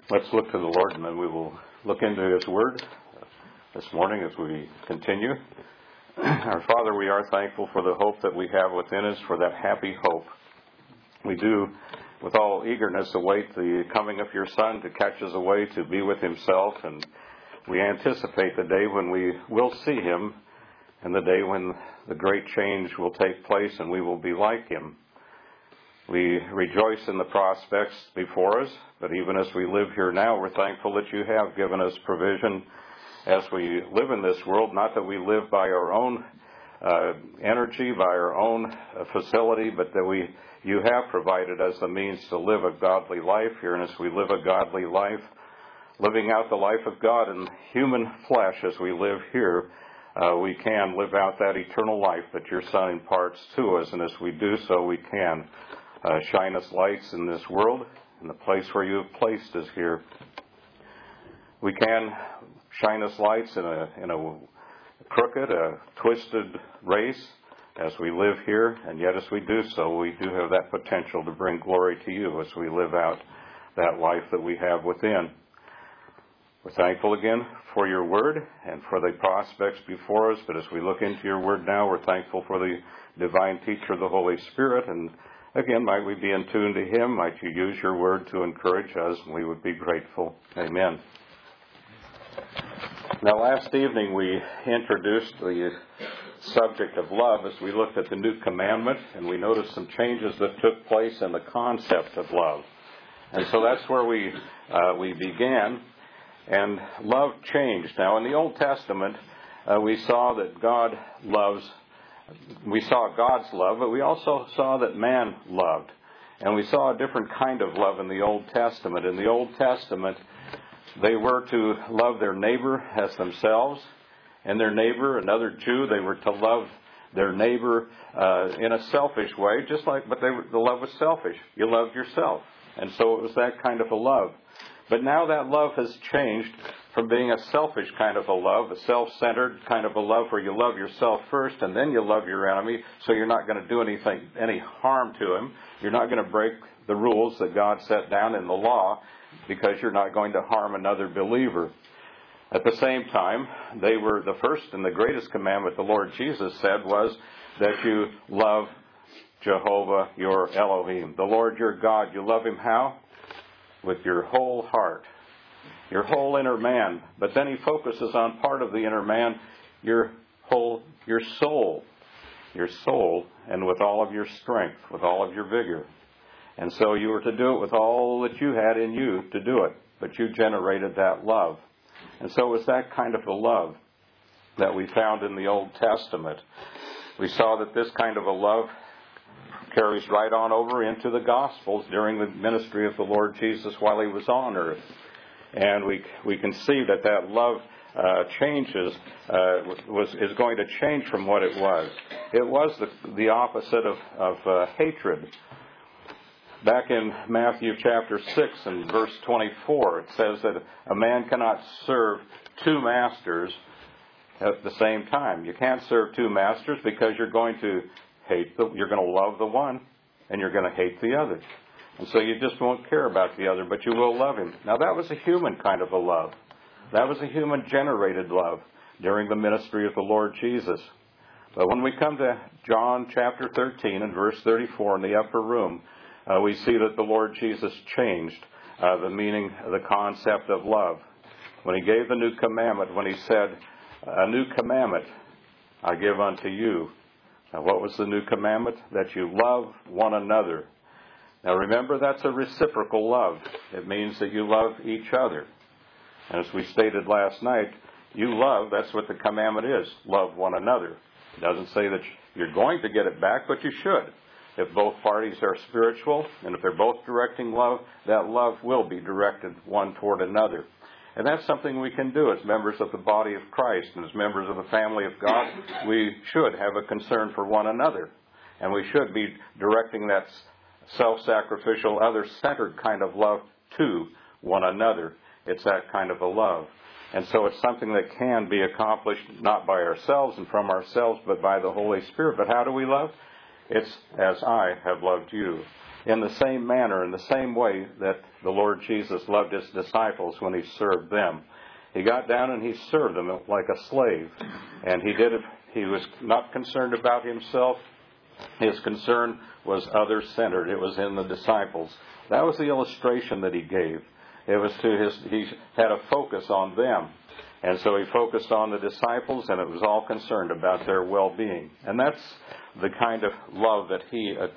Let's look to the Lord, and then we will look into His Word this morning as we continue. Our Father, we are thankful for the hope that we have within us, for that happy hope. We do, with all eagerness, await the coming of your Son to catch us away to be with Himself, and we anticipate the day when we will see Him and the day when the great change will take place and we will be like Him. We rejoice in the prospects before us, but even as we live here now, we're thankful that you have given us provision as we live in this world, not that we live by our own energy, by our own facility, but that you have provided us the means to live a godly life here. And as we live a godly life, living out the life of God in human flesh as we live here, we can live out that eternal life that your Son imparts to us. And as we do so, we can shine us lights in this world, in the place where you have placed us here. We can shine us lights in a crooked, twisted race as we live here, and yet as we do so, we do have that potential to bring glory to you as we live out that life that we have within. We're thankful again for your word and for the prospects before us, but as we look into your word now, we're thankful for the divine teacher, the Holy Spirit, and again, might we be in tune to Him, might you use your word to encourage us, and we would be grateful. Amen. Now, last evening we introduced the subject of love as we looked at the new commandment, and we noticed some changes that took place in the concept of love. And so that's where we began, and love changed. Now, in the Old Testament, we saw that we saw God's love, but we also saw that man loved. And we saw a different kind of love in the Old Testament. In the Old Testament, they were to love their neighbor as themselves, and their neighbor, another Jew, they were to love their neighbor in a selfish way, but the love was selfish. You loved yourself. And so it was that kind of a love. But now that love has changed from being a selfish kind of a love, a self-centered kind of a love where you love yourself first and then you love your enemy, so you're not going to do any harm to him. You're not going to break the rules that God set down in the law because you're not going to harm another believer. At the same time, they were the first and the greatest commandment the Lord Jesus said was that you love Jehovah your Elohim, the Lord your God. You love Him how? With your whole heart, your whole inner man. But then He focuses on part of the inner man, your soul, and with all of your strength, with all of your vigor. And so you were to do it with all that you had in you to do it, but you generated that love. And so it was that kind of a love that we found in the Old Testament. We saw that this kind of a love carries right on over into the Gospels during the ministry of the Lord Jesus while He was on earth. And we can see that love changes, is going to change from what it was. It was the opposite of hatred. Back in Matthew chapter 6 and verse 24, it says that a man cannot serve two masters at the same time. You can't serve two masters because you're going to you're going to love the one and you're going to hate the other. And so you just won't care about the other, but you will love him. Now that was a human kind of a love. That was a human generated love during the ministry of the Lord Jesus. But when we come to John chapter 13 and verse 34 in the upper room, we see that the Lord Jesus changed the meaning, the concept of love. When He gave the new commandment, when He said, "A new commandment I give unto you." Now, what was the new commandment? That you love one another. Now, remember, that's a reciprocal love. It means that you love each other. And as we stated last night, you love, that's what the commandment is, love one another. It doesn't say that you're going to get it back, but you should. If both parties are spiritual, and if they're both directing love, that love will be directed one toward another. And that's something we can do as members of the body of Christ and as members of the family of God. We should have a concern for one another. And we should be directing that self-sacrificial, other-centered kind of love to one another. It's that kind of a love. And so it's something that can be accomplished not by ourselves and from ourselves, but by the Holy Spirit. But how do we love? It's as I have loved you. In the same manner, in the same way that the Lord Jesus loved his disciples when he served them. He got down and he served them like a slave. And he did it. He was not concerned about himself. His concern was other-centered. It was in the disciples. That was the illustration that he gave. It was he had a focus on them. And so he focused on the disciples, and it was all concerned about their well-being. And that's the kind of love that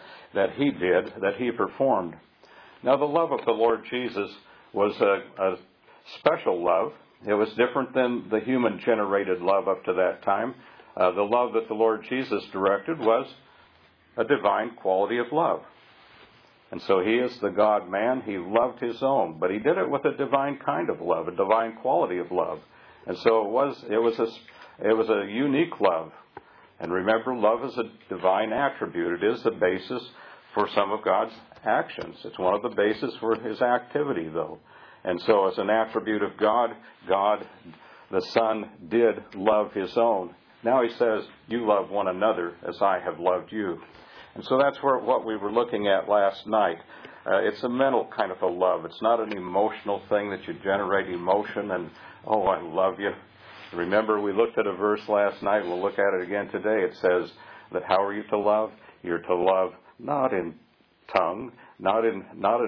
he performed. Now, the love of the Lord Jesus was a special love. It was different than the human-generated love up to that time. The love that the Lord Jesus directed was a divine quality of love. And so he is the God-man. He loved his own, but he did it with a divine kind of love, a divine quality of love. And so it was a unique love. And remember, love is a divine attribute. It is the basis for some of God's actions. It's one of the bases for his activity, though. And so as an attribute of God, God, the Son, did love his own. Now he says, you love one another as I have loved you. And so that's what we were looking at last night. It's a mental kind of a love. It's not an emotional thing that you generate emotion and, oh, I love you. Remember, we looked at a verse last night. We'll look at it again today. It says that how are you to love? You're to love not in tongue, not in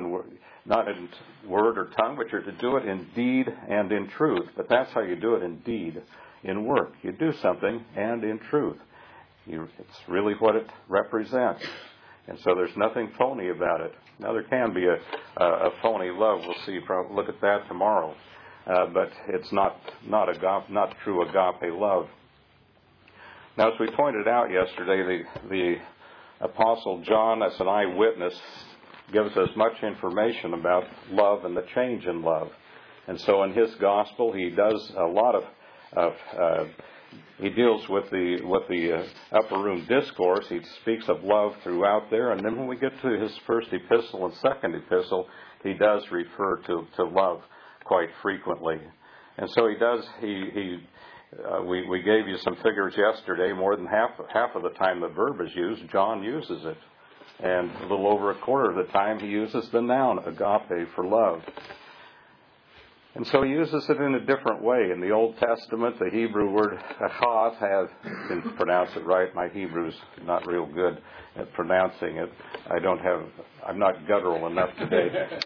word or tongue, but you're to do it in deed and in truth. But that's how you do it in deed, in work. You do something and in truth. It's really what it represents. And so there's nothing phony about it. Now, there can be a phony love. We'll see. Look at that tomorrow. But it's not true agape love. Now, as we pointed out yesterday, the Apostle John, as an eyewitness, gives us much information about love and the change in love. And so in his gospel, he does a lot of he deals with the upper room discourse. He speaks of love throughout there. And then when we get to his first epistle and second epistle, he does refer to love quite frequently. And so he does, we gave you some figures yesterday. More than half of the time the verb is used, John uses it. And a little over a quarter of the time he uses the noun agape for love. And so he uses it in a different way. In the Old Testament, the Hebrew word achaz has, I can pronounce it right. My Hebrew's not real good at pronouncing it. I'm not guttural enough today.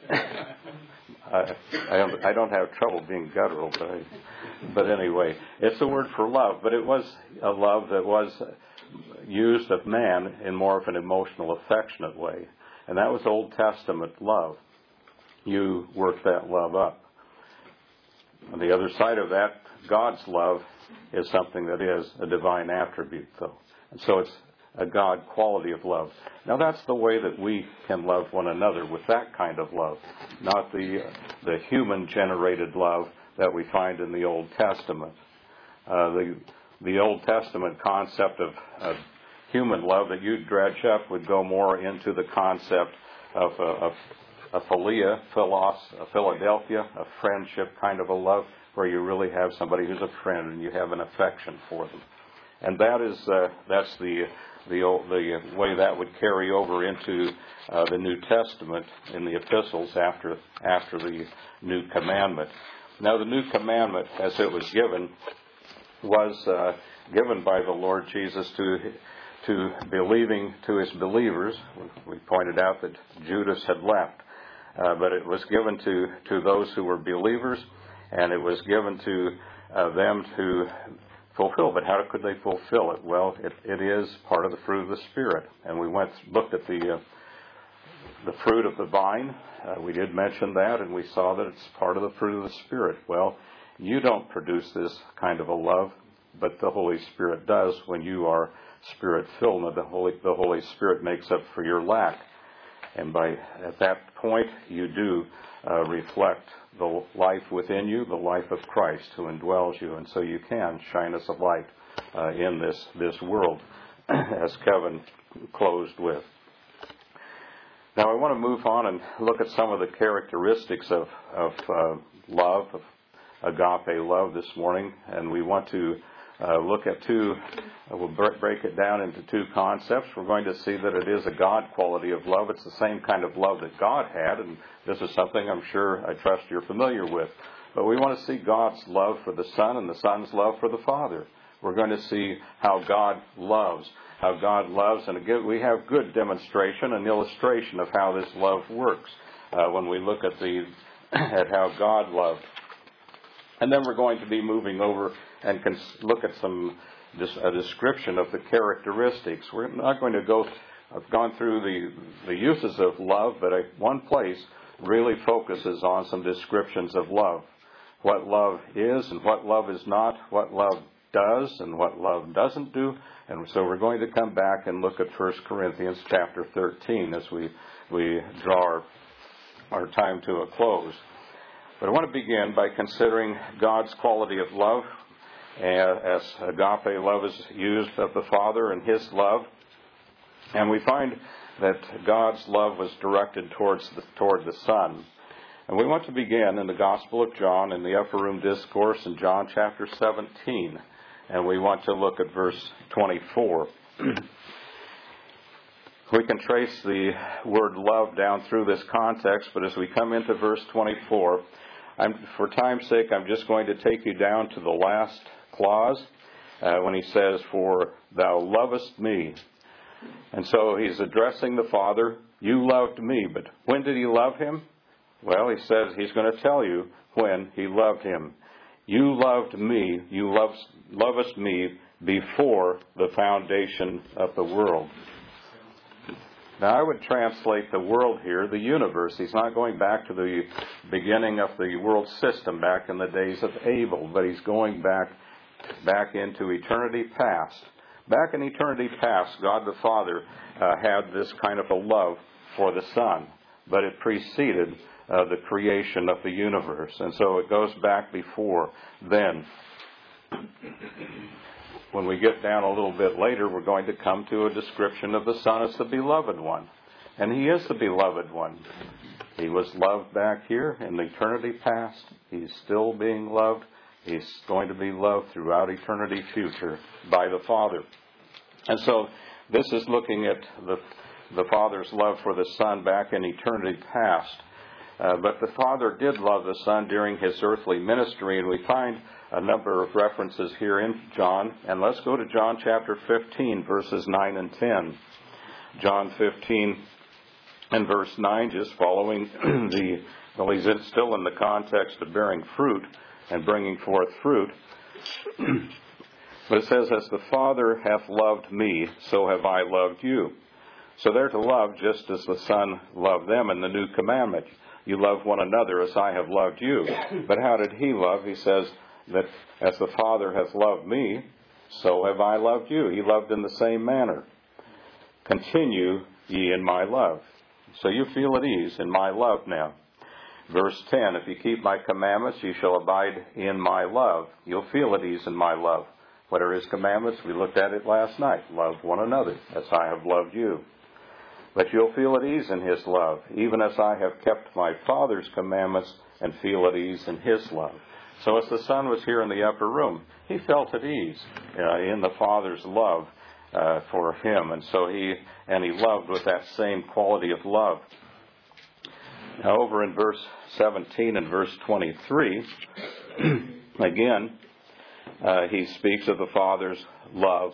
I don't have trouble being guttural, but anyway, it's a word for love. But it was a love that was used of man in more of an emotional, affectionate way. And that was Old Testament love. You work that love up. On the other side of that, God's love is something that is a divine attribute, though. And so it's a God quality of love. Now, that's the way that we can love one another, with that kind of love, not the human-generated love that we find in the Old Testament. The Old Testament concept of human love that you dredge up would go more into the concept of a philia, a Philadelphia, a friendship kind of a love, where you really have somebody who's a friend and you have an affection for them. And that's the way that would carry over into the New Testament in the epistles after the New Commandment. Now, the New Commandment, as it was given by the Lord Jesus to believing to his believers. We pointed out that Judas had left. But it was given to those who were believers, and it was given to them to fulfill. But how could they fulfill it? Well, it is part of the fruit of the Spirit. And we looked at the fruit of the vine. We did mention that, and we saw that it's part of the fruit of the Spirit. Well, you don't produce this kind of a love, but the Holy Spirit does when you are Spirit-filled. And the Holy Spirit makes up for your lack. And at that point, you do reflect the life within you, the life of Christ who indwells you. And so you can shine as a light in this world, as Kevin closed with. Now I want to move on and look at some of the characteristics of love, of agape love this morning. And we want to look at we'll break it down into two concepts. We're going to see that it is a God quality of love. It's the same kind of love that God had, and this is something I trust you're familiar with. But we want to see God's love for the Son and the Son's love for the Father. We're going to see how God loves, and again, we have good demonstration and illustration of how this love works when we look at at how God loved. And then we're going to be moving over and look at a description of the characteristics. We're not going to I've gone through the uses of love, but one place really focuses on some descriptions of love. What love is and what love is not, what love does and what love doesn't do. And so we're going to come back and look at 1 Corinthians chapter 13 as we draw our time to a close. But I want to begin by considering God's quality of love as agape love is used of the Father and His love. And we find that God's love was directed toward the Son. And we want to begin in the Gospel of John in the Upper Room Discourse in John chapter 17. And we want to look at verse 24. We can trace the word love down through this context, but as we come into verse 24, for time's sake, I'm just going to take you down to the last clause when he says, "For thou lovest me." And so he's addressing the Father. You loved me, but when did he love him? Well, he says he's going to tell you when he loved him. You loved me, you lovest me before the foundation of the world. Now, I would translate the world here, the universe. He's not going back to the beginning of the world system back in the days of Abel, but he's going back into eternity past. Back in eternity past, God the Father had this kind of a love for the Son, but it preceded the creation of the universe. And so it goes back before then. When we get down a little bit later, we're going to come to a description of the Son as the beloved one. And He is the beloved one. He was loved back here in eternity past. He's still being loved. He's going to be loved throughout eternity future by the Father. And so this is looking at the Father's love for the Son back in eternity past. But the Father did love the Son during His earthly ministry, and we find a number of references here in John. And let's go to John chapter 15, verses 9 and 10. John 15 and verse 9, just following he's still in the context of bearing fruit and bringing forth fruit. But it says, "As the Father hath loved me, so have I loved you." So they're to love just as the Son loved them in the new commandment. You love one another as I have loved you. But how did He love? He says that as the Father hath loved me, so have I loved you. He loved in the same manner. Continue ye in my love. So you feel at ease in my love now. Verse 10, "If you keep my commandments, you shall abide in my love." You'll feel at ease in my love. What are His commandments? We looked at it last night. Love one another as I have loved you. But you'll feel at ease in His love, even as I have kept my Father's commandments and feel at ease in His love. So as the Son was here in the upper room, He felt at ease in the Father's love for Him. And so He loved with that same quality of love. Now over in verse 17 and verse 23, again, He speaks of the Father's love.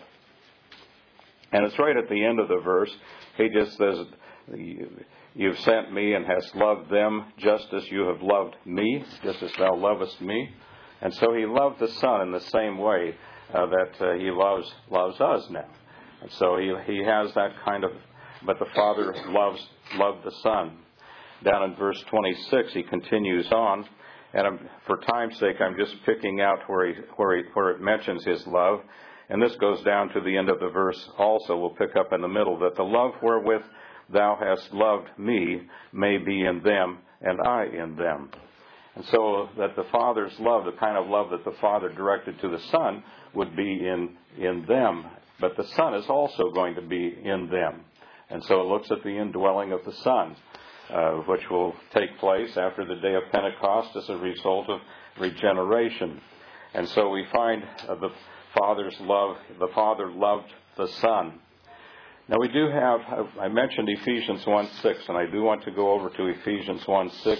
And it's right at the end of the verse. He just says, "You've sent me and hast loved them just as you have loved me, just as thou lovest me." And so He loved the Son in the same way that He loves us now. And so he has that kind of, but the Father loved the Son. Down in verse 26, He continues on. And for time's sake, I'm just picking out where it mentions His love. And this goes down to the end of the verse also. We'll pick up in the middle. "That the love wherewith thou hast loved me may be in them, and I in them." And so that the Father's love, the kind of love that the Father directed to the Son, would be in them. But the Son is also going to be in them. And so it looks at the indwelling of the Son, which will take place after the day of Pentecost as a result of regeneration. And so we find the the Father loved the Son. Now we do have, I mentioned Ephesians 1:6, and I do want to go over to Ephesians 1:6.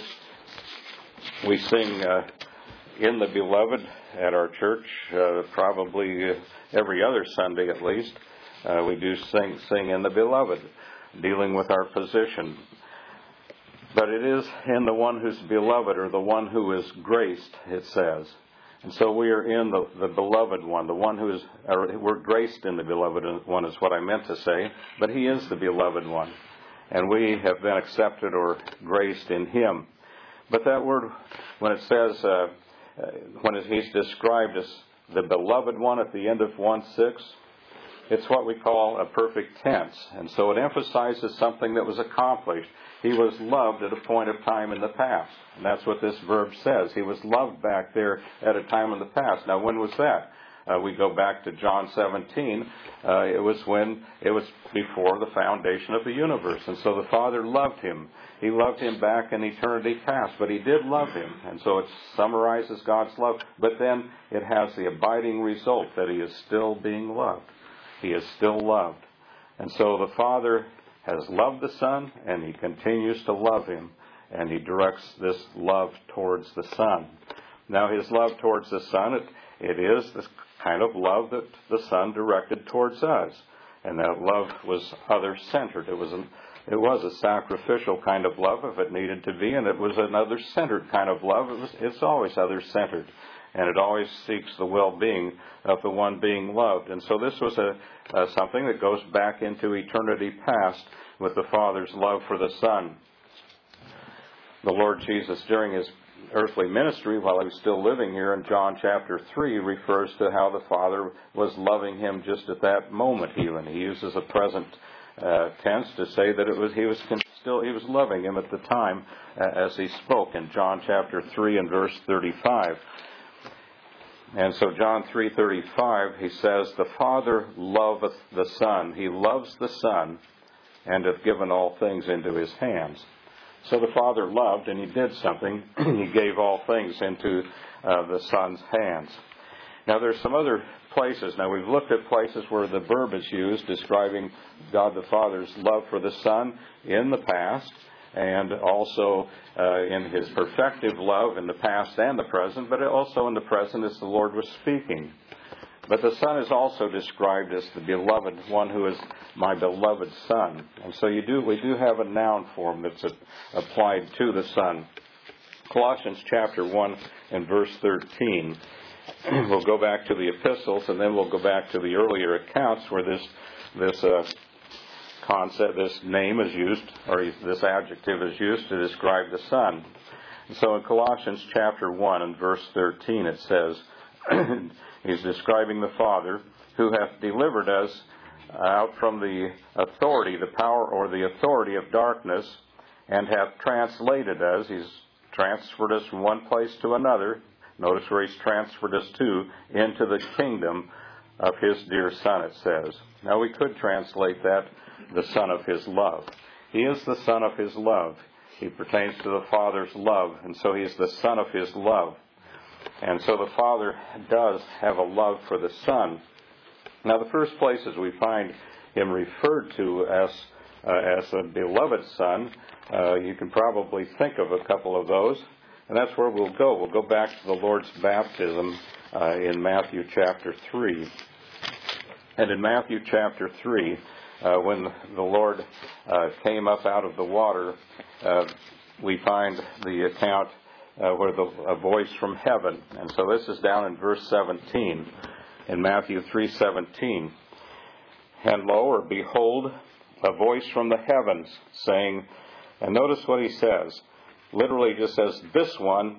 We sing In the Beloved at our church, probably every other Sunday at least. We do sing In the Beloved, dealing with our position. But it is in the one who's beloved, or the one who is graced, it says. And so we are in the beloved one, the one who is, or we're graced in the beloved one is what I meant to say, but he is the beloved one. And we have been accepted or graced in him. But that word, when it says, when he's described as the beloved one at the end of 1:6, it's what we call a perfect tense. And so it emphasizes something that was accomplished. He was loved at a point of time in the past. And that's what this verb says. He was loved back there at a time in the past. Now, when was that? We go back to John 17. It was before the foundation of the universe. And so the Father loved him. He loved him back in eternity past, but he did love him. And so it summarizes God's love. But then it has the abiding result that he is still being loved. He is still loved. And so the Father has loved the Son, and he continues to love him, and he directs this love towards the Son. Now, his love towards the Son, it is this kind of love that the Son directed towards us, and that love was other-centered. It was a sacrificial kind of love, if it needed to be, and it was an other-centered kind of love. It's always other-centered, and it always seeks the well-being of the one being loved. And so this was something that goes back into eternity past with the Father's love for the Son. The Lord Jesus, during his earthly ministry, while he was still living here in John chapter 3, refers to how the Father was loving him just at that moment even. He uses a present tense to say that he was loving him at the time as he spoke in John chapter 3 and verse 35. And so John 3:35, he says, "The Father loveth the Son." He loves the Son and hath given all things into his hands. So the Father loved, and he did something. He gave all things into the Son's hands. Now there's some other places. Now we've looked at places where the verb is used describing God the Father's love for the Son in the past, and also in his perfective love in the past and the present, but also in the present as the Lord was speaking. But the Son is also described as the beloved one, who is my beloved Son. And so we do have a noun form that's applied to the Son. Colossians chapter 1 and verse 13. We'll go back to the epistles, and then we'll go back to the earlier accounts where this concept, this name is used, or this adjective is used to describe the Son. And so in Colossians chapter 1 and verse 13 it says, he's describing the Father who hath delivered us out from the authority, the power or the authority of darkness, and hath translated us. He's transferred us from one place to another. Notice where he's transferred us to, into the kingdom of his dear Son, it says. Now we could translate that, the Son of his love. He is the Son of his love. He pertains to the Father's love, and so he is the Son of his love. And so the Father does have a love for the Son. Now the first places we find him referred to as a beloved Son, you can probably think of a couple of those, and that's where we'll go. We'll go back to the Lord's baptism in Matthew chapter 3. And in Matthew chapter 3, when the Lord came up out of the water, we find the account where a voice from heaven. And so this is down in verse 17 in Matthew 3:17. And lo, or behold, a voice from the heavens saying, and notice what he says. Literally just says, this one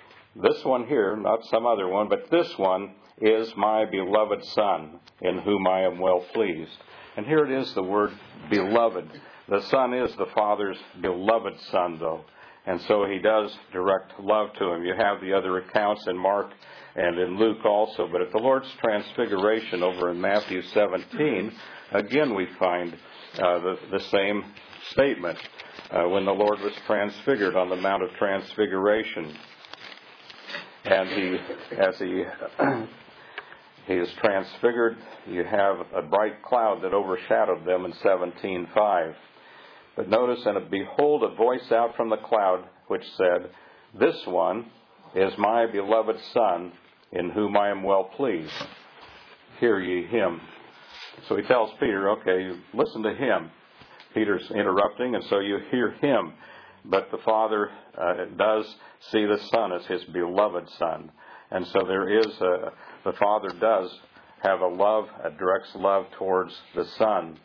here, not some other one, but this one is my beloved Son, in whom I am well pleased. And here it is, the word beloved. The Son is the Father's beloved Son, though. And so he does direct love to him. You have the other accounts in Mark and in Luke also. But at the Lord's transfiguration over in Matthew 17, again we find the same statement. When the Lord was transfigured on the Mount of Transfiguration. And as he he is transfigured. You have a bright cloud that overshadowed them in 17:5. But notice, and behold, a voice out from the cloud which said, "This one is my beloved Son, in whom I am well pleased. Hear ye him." So he tells Peter, okay, you listen to him. Peter's interrupting, and so you hear him. But the Father does see the Son as his beloved Son. And so the Father does have a direct love towards the Son.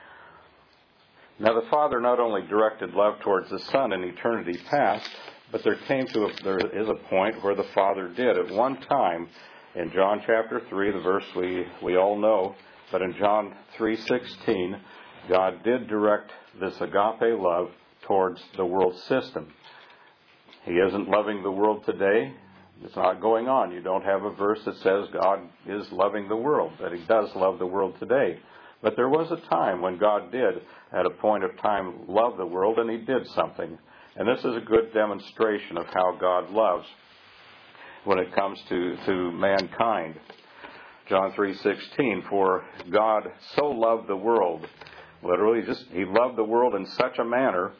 Now the Father not only directed love towards the Son in eternity past, but there is a point where the Father did. At one time, in John chapter 3, the verse we all know, but in John 3:16, God did direct this agape love towards the world system. He isn't loving the world today. It's not going on. You don't have a verse that says God is loving the world, that he does love the world today. But there was a time when God did, at a point of time, love the world, and he did something. And this is a good demonstration of how God loves when it comes to mankind. John 3:16, for God so loved the world. Literally, he loved the world in such a manner.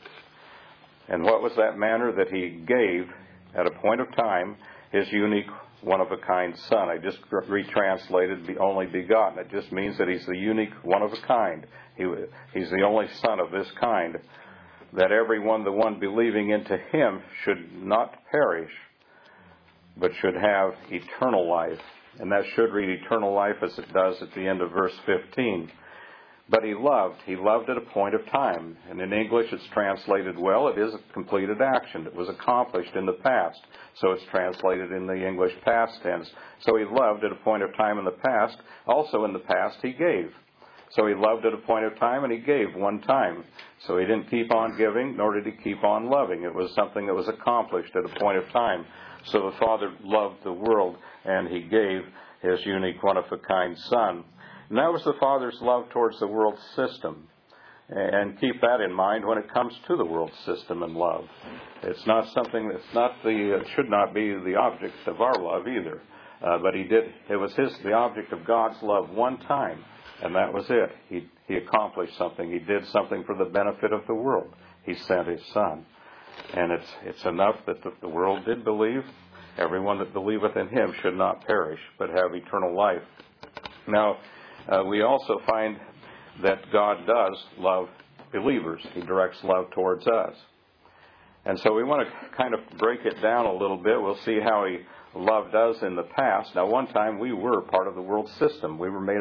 And what was that manner? That he gave, at a point of time, his unique one-of-a-kind Son. I just retranslated the only begotten. It just means that he's the unique one-of-a-kind. He's the only Son of this kind. That everyone, the one believing into him, should not perish, but should have eternal life. And that should read eternal life as it does at the end of verse 15. But he loved at a point of time. And in English it's translated well. It is a completed action. It was accomplished in the past. So it's translated in the English past tense. So he loved at a point of time in the past. Also in the past he gave. So he loved at a point of time, and he gave one time. So he didn't keep on giving, nor did he keep on loving. It was something that was accomplished at a point of time. So the Father loved the world, and he gave his unique one-of-a-kind Son. And that was the Father's love towards the world system. And keep that in mind when it comes to the world system and love. It's not something it should not be the object of our love either. But it was the object of God's love one time. And that was it. He accomplished something. He did something for the benefit of the world. He sent his Son. And it's enough that the world did believe. Everyone that believeth in him should not perish, but have eternal life. Now, we also find that God does love believers. He directs love towards us. And so we want to kind of break it down a little bit. We'll see how he loved us in the past. Now, one time we were part of the world system. We were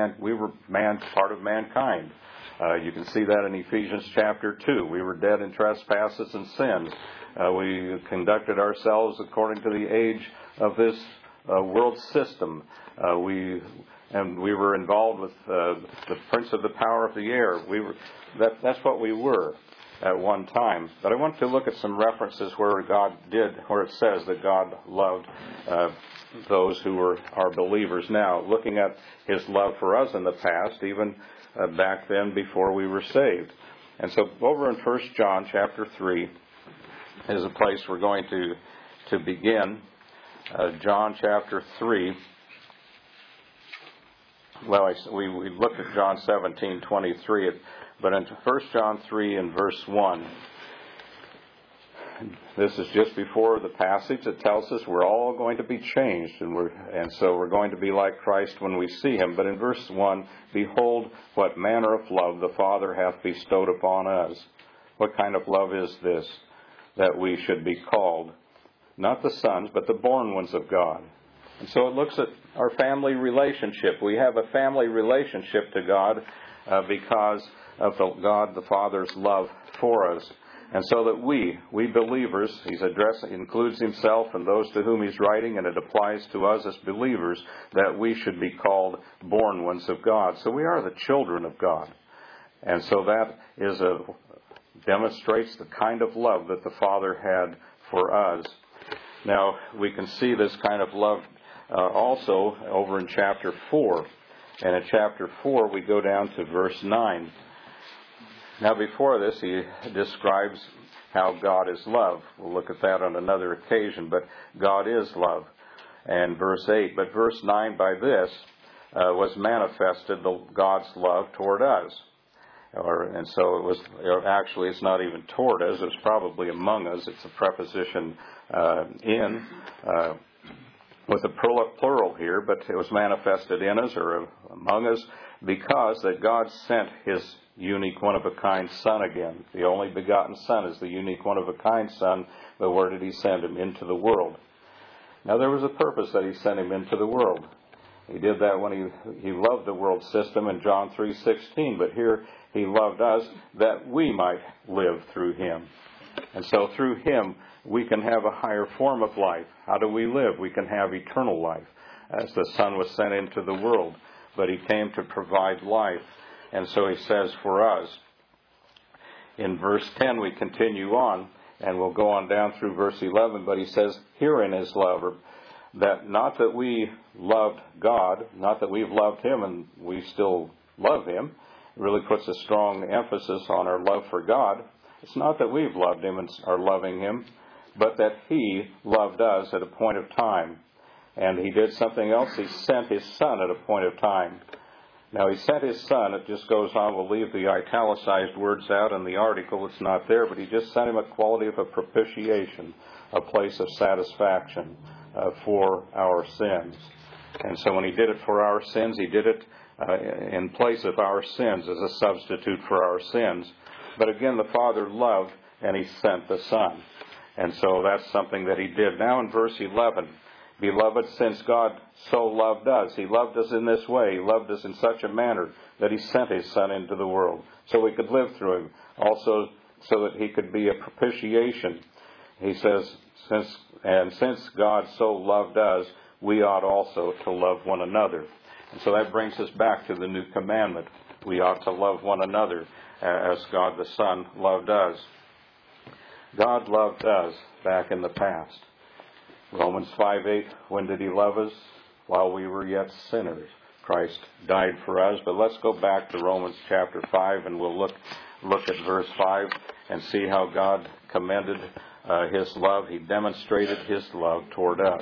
part of mankind. You can see that in Ephesians chapter 2. We were dead in trespasses and sins. We conducted ourselves according to the age of this world system. We were involved with the prince of the power of the air. That's what we were at one time. But I want to look at some references where it says that God loved those who are believers now, looking at his love for us in the past, even back then before we were saved. And so over in 1 John chapter 3 is a place we're going to begin. John chapter 3. Well, we looked at John 17:23, but in 1 John 3 and verse 1, this is just before the passage that tells us we're all going to be changed, and so we're going to be like Christ when we see him. But in verse 1, behold, what manner of love the Father hath bestowed upon us. What kind of love is this, that we should be called, not the sons, but the born ones of God? And so it looks at our family relationship. We have a family relationship to God because of God the Father's love for us. And so that we believers, includes himself and those to whom he's writing, and it applies to us as believers, that we should be called born ones of God. So we are the children of God. And so that demonstrates the kind of love that the Father had for us. Now, we can see this kind of love also over in chapter 4. And in chapter 4, we go down to verse 9. Now, before this, he describes how God is love. We'll look at that on another occasion, but God is love. and verse 8. But verse 9, by this was manifested God's love toward us. And so it was, actually it's not even toward us, it's probably among us. It's a preposition in, with a plural here, but it was manifested in us or among us because that God sent His unique one-of-a-kind Son again. The only begotten Son is the unique one-of-a-kind Son, but where did He send Him? Into the world. Now there was a purpose that He sent Him into the world. He did that when he loved the world system in John 3:16, but here He loved us that we might live through Him. And so through Him we can have a higher form of life. How do we live? We can have eternal life. As the Son was sent into the world, but He came to provide life. And so He says for us, in verse 10 we continue on, and we'll go on down through verse 11, but He says, herein is love, that not that we loved God, not that we've loved Him and we still love Him. It really puts a strong emphasis on our love for God. It's not that we've loved Him and are loving Him, but that He loved us at a point of time. And He did something else. He sent His Son at a point of time. Now, He sent His Son. It just goes on. We'll leave the italicized words out in the article. It's not there. But He just sent Him a quality of a propitiation, a place of satisfaction for our sins. And so when He did it for our sins, He did it in place of our sins as a substitute for our sins. But again, the Father loved, and He sent the Son. And so that's something that He did. Now in verse 11, beloved, since God so loved us, He loved us in this way. He loved us in such a manner that He sent His Son into the world so we could live through Him. Also so that He could be a propitiation. He says, since God so loved us, we ought also to love one another. And so that brings us back to the new commandment. We ought to love one another as God the Son loved us. God loved us back in the past. Romans 5:8, when did He love us? While we were yet sinners. Christ died for us. But let's go back to Romans chapter 5 and we'll look at verse 5 and see how God commended His love. He demonstrated His love toward us.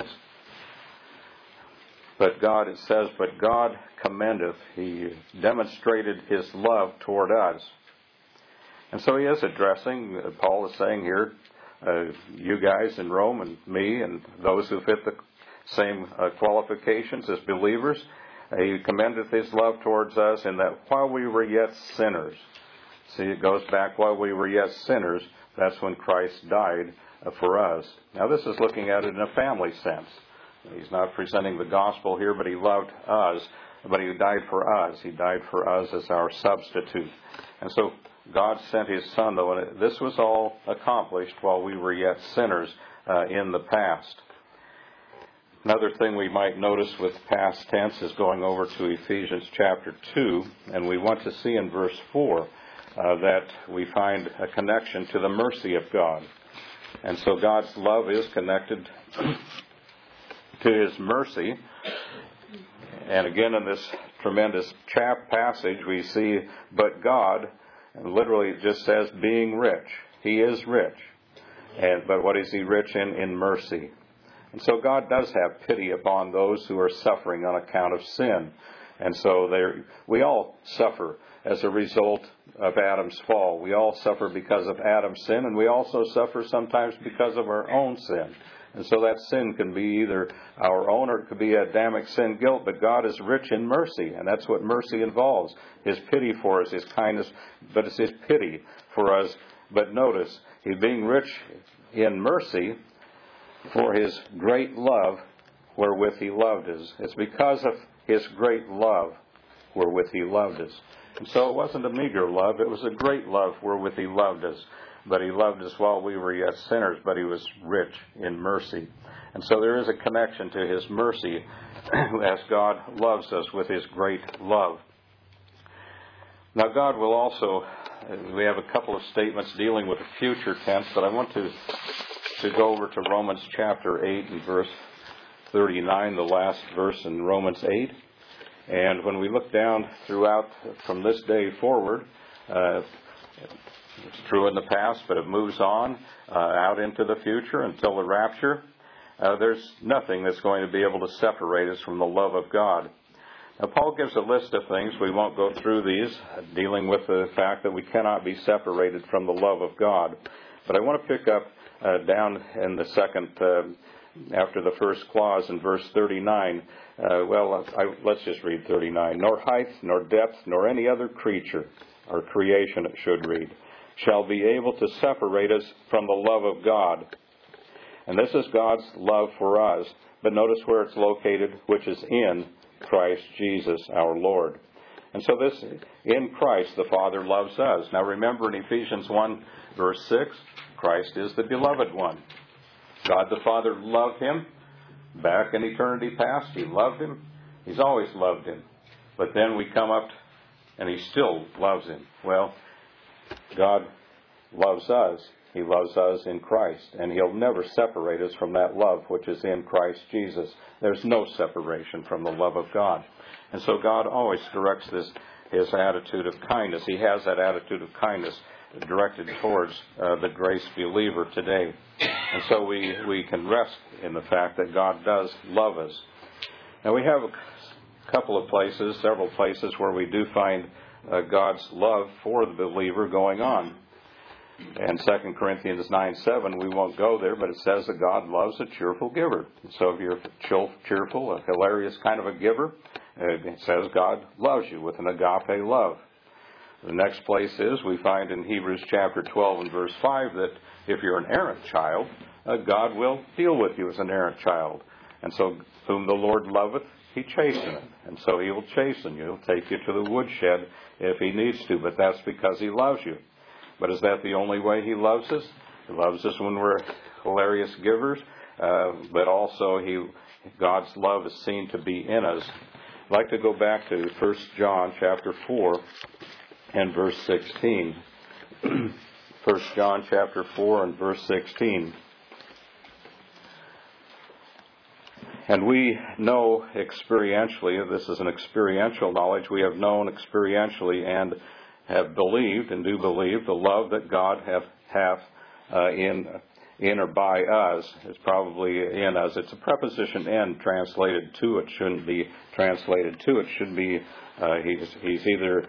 But God, it says, but God commendeth. He demonstrated His love toward us. And so He is addressing, Paul is saying here, you guys in Rome and me and those who fit the same qualifications as believers. He commendeth His love towards us in that while we were yet sinners. See, it goes back while we were yet sinners. That's when Christ died for us. Now this is looking at it in a family sense. He's not presenting the gospel here, but He loved us, but He died for us. He died for us as our substitute. And so God sent His Son, though, and this was all accomplished while we were yet sinners in the past. Another thing we might notice with past tense is going over to Ephesians chapter 2, and we want to see in verse 4 that we find a connection to the mercy of God. And so God's love is connected to His mercy. And again, in this tremendous passage, we see, but God, and literally it just says, being rich. He is rich. But what is He rich in? In mercy. And so God does have pity upon those who are suffering on account of sin. And so we all suffer as a result of Adam's fall. We all suffer because of Adam's sin, and we also suffer sometimes because of our own sin. And so that sin can be either our own or it could be Adamic sin guilt, but God is rich in mercy, and that's what mercy involves. His pity for us, His kindness, but it's His pity for us. But notice, He's being rich in mercy for His great love wherewith He loved us. It's because of His great love wherewith He loved us. And so it wasn't a meager love, it was a great love wherewith He loved us. But He loved us while we were yet sinners, but He was rich in mercy. And so there is a connection to His mercy as God loves us with His great love. Now God will also, we have a couple of statements dealing with the future tense, but I want to go over to Romans chapter 8 and verse 39, the last verse in Romans 8. And when we look down throughout from this day forward, it's true in the past, but it moves on out into the future until the rapture. there's nothing that's going to be able to separate us from the love of God. Now, Paul gives a list of things. We won't go through these, dealing with the fact that we cannot be separated from the love of God. But I want to pick up down in the second, after the first clause in verse 39. Let's just read 39. Nor height, nor depth, nor any other creature, or creation it should read, shall be able to separate us from the love of God. And this is God's love for us. But notice where it's located, which is in Christ Jesus our Lord. And so this, in Christ, the Father loves us. Now remember in Ephesians 1, verse 6, Christ is the beloved one. God the Father loved him. Back in eternity past, he loved him. He's always loved him. But then we come up and he still loves him. Well, God loves us. He loves us in Christ. And he'll never separate us from that love which is in Christ Jesus. There's no separation from the love of God. And so God always directs his attitude of kindness. He has that attitude of kindness directed towards the grace believer today. And so we can rest in the fact that God does love us. Now we have a couple of places, several places where we do find God's love for the believer going on. In 2 Corinthians 9:7, we won't go there, but it says that God loves a cheerful giver. So if you're cheerful, a hilarious kind of a giver, it says God loves you with an agape love. The next place is, we find in Hebrews chapter 12 and verse 5 that if you're an errant child, God will deal with you as an errant child. And so, whom the Lord loveth, he chasteneth. And so he will chasten you. He'll take you to the woodshed if he needs to, but that's because he loves you. But is that the only way he loves us? He loves us when we're hilarious givers, but also God's love is seen to be in us. I'd like to go back to 1 John chapter 4 and verse 16. 1 John chapter 4 and verse 16. And we know experientially, this is an experiential knowledge, we have known experientially and have believed and do believe the love that God hath in or by us. It's probably in us. It's a preposition in translated to. It shouldn't be translated to. It should be he's either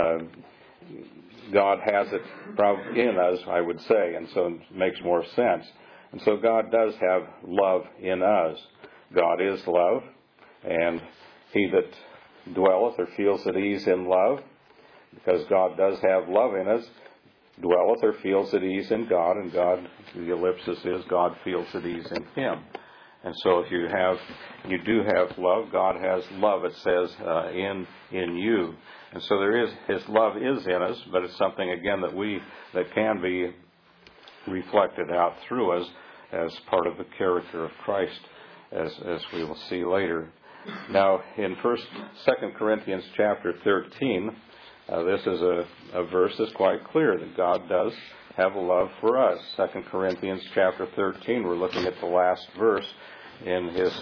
God has it in us, I would say, and so it makes more sense. And so God does have love in us. God is love, and he that dwelleth or feels at ease in love, because God does have love in us, dwelleth or feels at ease in God, and God, the ellipsis is, God feels at ease in him. And so if you do have love, God has love, it says, in you. And so his love is in us, but it's something, again, that can be reflected out through us as part of the character of Christ, as we will see later. Now, in 2 Corinthians chapter 13, this is a verse that's quite clear that God does have a love for us. 2 Corinthians chapter 13, we're looking at the last verse in his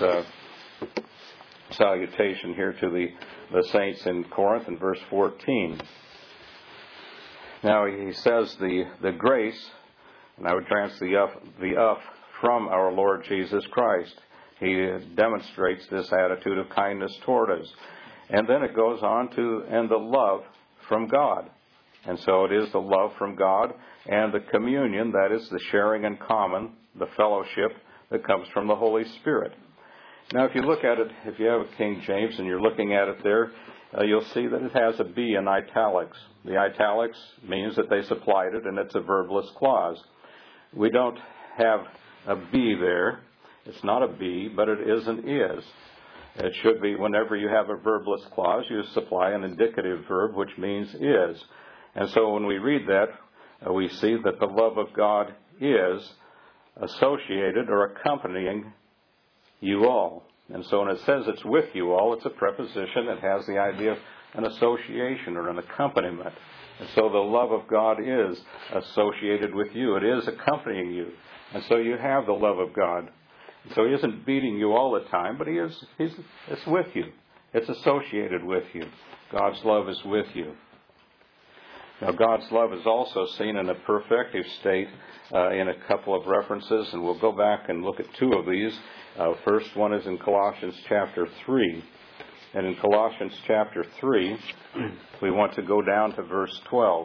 salutation here to the saints in Corinth in verse 14. Now he says the grace, and I would translate the up from our Lord Jesus Christ. He demonstrates this attitude of kindness toward us. And then it goes on to, and the love from God. And so it is the love from God and the communion, that is the sharing in common, the fellowship that comes from the Holy Spirit. Now if you look at it, if you have a King James and you're looking at it there, you'll see that it has a B in italics. The italics means that they supplied it, and it's a verbless clause. We don't have a B there. It's not a B, but it is an is. It should be, whenever you have a verbless clause, you supply an indicative verb, which means is. And so when we read that, we see that the love of God is associated or accompanying you all. And so when it says it's with you all, it's a preposition that has the idea of an association or an accompaniment. And so the love of God is associated with you. It is accompanying you. And so you have the love of God. So he isn't beating you all the time, but it's with you. It's associated with you. God's love is with you. Now, God's love is also seen in a perfective state in a couple of references, and we'll go back and look at two of these. First one is in Colossians chapter 3. And in Colossians chapter 3, we want to go down to verse 12.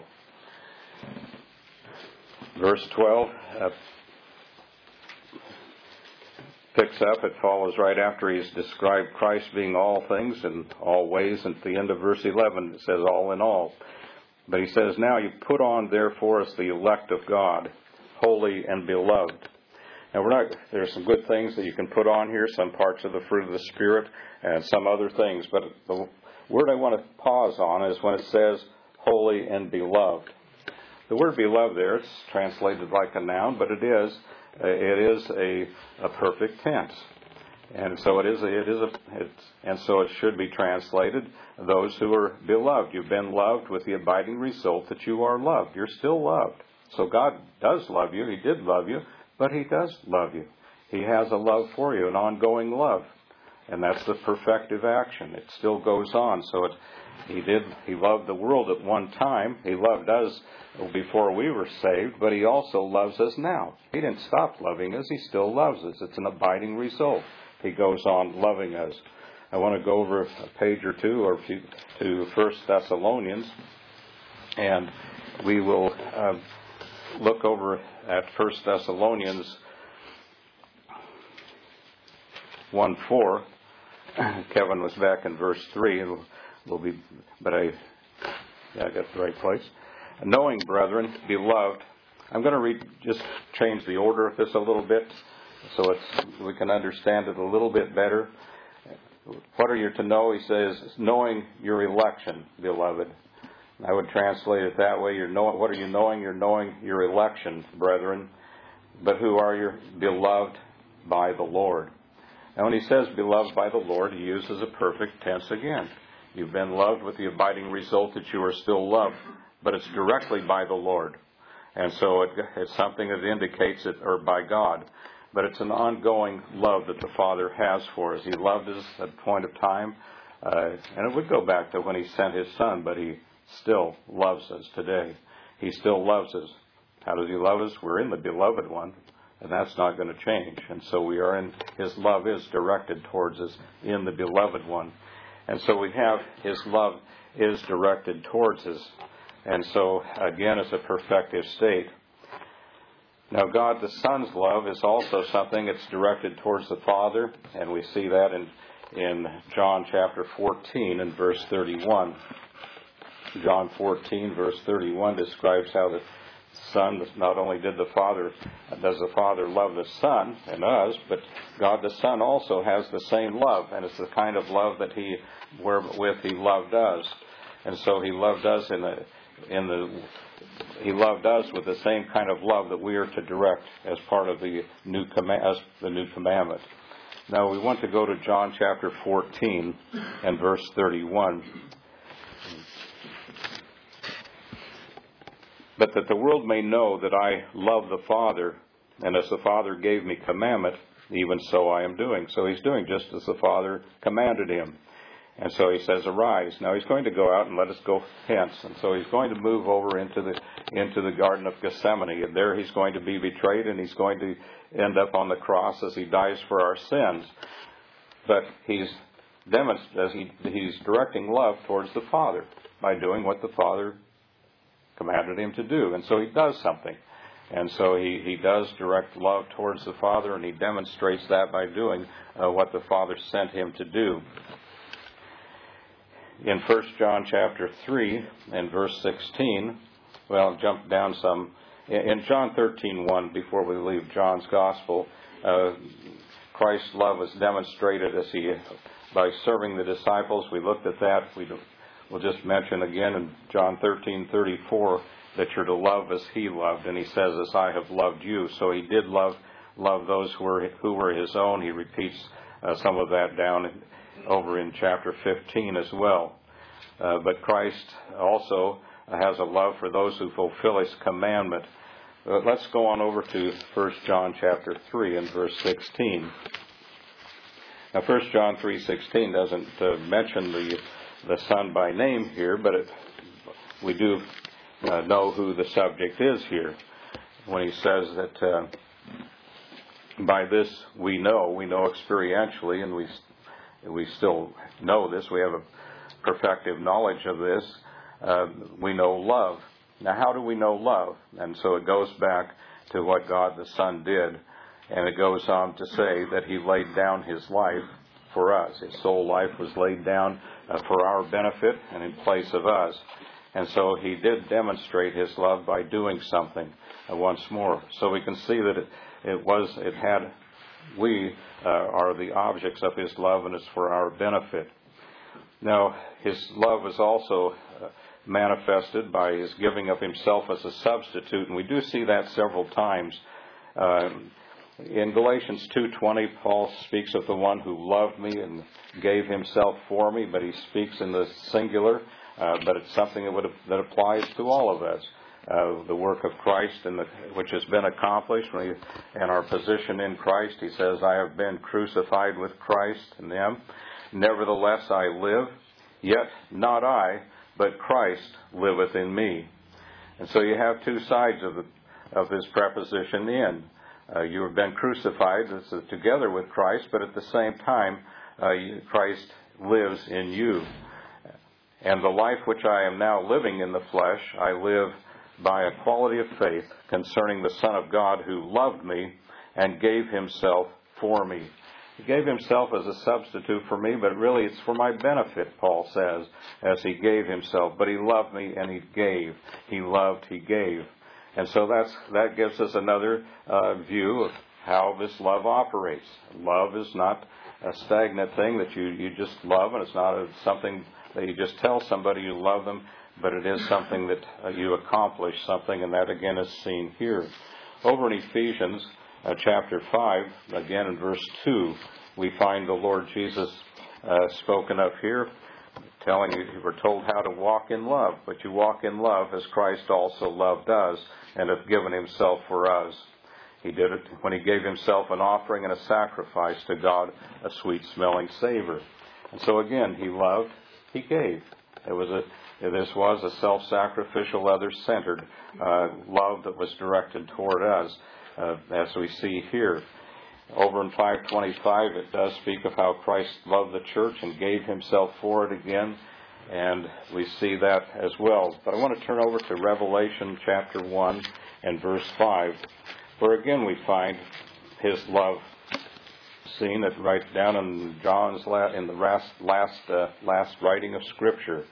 Verse 12 picks up, it follows right after he's described Christ being all things and all ways, and at the end of verse 11 it says all in all. But he says, now you put on therefore as the elect of God, holy and beloved. Now there's some good things that you can put on here, some parts of the fruit of the Spirit and some other things, but the word I want to pause on is when it says holy and beloved. The word beloved there, it's translated like a noun, but it is a perfect tense. And so it should be translated, those who are beloved. You've been loved with the abiding result that you are loved. You're still loved. So God does love you. He did love you, but He does love you. He has a love for you, an ongoing love. And that's the perfective action. It still goes on. So He loved the world at one time. He loved us before we were saved, but He also loves us now. He didn't stop loving us. He still loves us. It's an abiding result. He goes on loving us. I want to go over a page or two to 1 Thessalonians, and we will look over at 1 Thessalonians 1:4. Kevin was back in verse 3, and I got the right place. Knowing, brethren, beloved, I'm going to just change the order of this a little bit so we can understand it a little bit better. What are you to know? He says, knowing your election, beloved. I would translate it that way. What are you knowing? You're knowing your election, brethren. But who are you? Beloved by the Lord. Now, when he says beloved by the Lord, he uses a perfect tense again. You've been loved with the abiding result that you are still loved. But it's directly by the Lord. And so it's something that indicates it, or by God. But it's an ongoing love that the Father has for us. He loved us at a point of time. And it would go back to when He sent His Son, but He still loves us today. He still loves us. How does He love us? We're in the beloved one, and that's not going to change. And so we are in, His love is directed towards us in the beloved one. And so we have His love is directed towards us. And so, again, it's a perfective state. Now, God the Son's love is also something that's directed towards the Father, and we see that in John chapter 14 and verse 31. John 14, verse 31 describes how the Son, not only does the Father love the Son and us, but God the Son also has the same love, and it's the kind of love that wherewith He loved us. And so He loved us He loved us with the same kind of love that we are to direct as part of the new commandment. Now we want to go to John chapter 14 and verse 31. But that the world may know that I love the Father, and as the Father gave me commandment, even so I am doing. So He's doing just as the Father commanded Him. And so He says, arise. Now He's going to go out and let us go hence. And so He's going to move over into the Garden of Gethsemane. And there He's going to be betrayed, and He's going to end up on the cross as He dies for our sins. But He's directing love towards the Father by doing what the Father commanded Him to do. And so He does something. And so he does direct love towards the Father, and He demonstrates that by doing what the Father sent Him to do. In 1 John chapter 3 and verse 16, well, jump down some. In John 13:1, before we leave John's Gospel, Christ's love is demonstrated by serving the disciples. We looked at that. We'll just mention again in John 13:34 that you're to love as He loved, and He says, as I have loved you. So He did love those who were His own. He repeats some of that down over in chapter 15 as well. But Christ also has a love for those who fulfill His commandment. Let's go on over to 1 John chapter 3 and verse 16. Now 1 John 3:16 doesn't mention the Son by name here, but we do know who the subject is here when he says that by this we know experientially, and we still know this. We have a perfective knowledge of this. We know love. Now, how do we know love? And so it goes back to what God the Son did, and it goes on to say that he laid down his life for us. His whole life was laid down for our benefit and in place of us. And so he did demonstrate his love by doing something once more. So we can see that we are the objects of his love, and it's for our benefit. Now, his love is also manifested by his giving of himself as a substitute, and we do see that several times. In Galatians 2:20, Paul speaks of the one who loved me and gave himself for me, but he speaks in the singular, but it's something that applies to all of us. The work of Christ which has been accomplished, and our position in Christ. He says, I have been crucified with Christ in them. Nevertheless I live, yet not I, but Christ liveth in me. And so you have two sides of this preposition in. You have been crucified together with Christ, but at the same time, Christ lives in you. And the life which I am now living in the flesh, I live by a quality of faith concerning the Son of God who loved me and gave himself for me. He gave himself as a substitute for me, but really it's for my benefit, Paul says, as he gave himself. But he loved me and he gave. He loved, he gave. And so that gives us another view of how this love operates. Love is not a stagnant thing that you just love, and it's not something that you just tell somebody you love them, but it is something that you accomplish something, and that again is seen here. Over in Ephesians chapter 5, again in verse 2, we find the Lord Jesus spoken of here, telling you, we're told how to walk in love, but you walk in love as Christ also loved us and hath given himself for us. He did it when he gave himself an offering and a sacrifice to God, a sweet-smelling savor. And so again, he loved, he gave. This was a self-sacrificial, other-centered love that was directed toward us, as we see here. Over in 5:25, it does speak of how Christ loved the church and gave himself for it again, and we see that as well. But I want to turn over to Revelation chapter 1 and verse 5, where again we find his love seen it right down in John's in the last writing of Scripture.